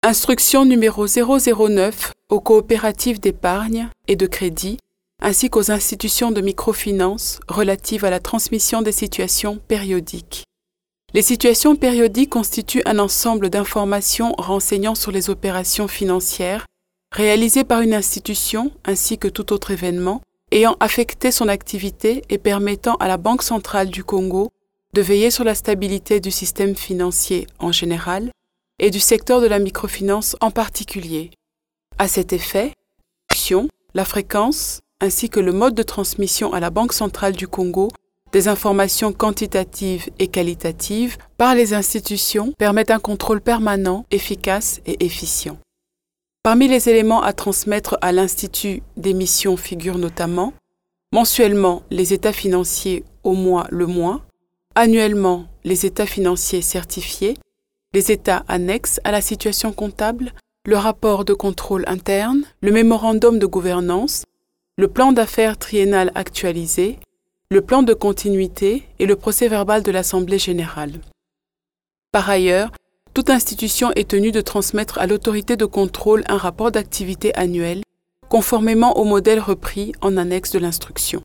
Instruction numéro 009 aux coopératives d'épargne et de crédit ainsi qu'aux institutions de microfinance relatives à la transmission des situations périodiques. Les situations périodiques constituent un ensemble d'informations renseignant sur les opérations financières réalisées par une institution ainsi que tout autre événement ayant affecté son activité et permettant à la Banque centrale du Congo de veiller sur la stabilité du système financier en général et du secteur de la microfinance en particulier. À cet effet, la fréquence ainsi que le mode de transmission à la Banque centrale du Congo des informations quantitatives et qualitatives par les institutions permettent un contrôle permanent, efficace et efficient. Parmi les éléments à transmettre à l'Institut d'émission figurent notamment mensuellement les états financiers au mois le mois, annuellement les états financiers certifiés, les états annexes à la situation comptable, le rapport de contrôle interne, le mémorandum de gouvernance, le plan d'affaires triennal actualisé, le plan de continuité et le procès-verbal de l'Assemblée générale. Par ailleurs, toute institution est tenue de transmettre à l'autorité de contrôle un rapport d'activité annuel, conformément au modèle repris en annexe de l'instruction.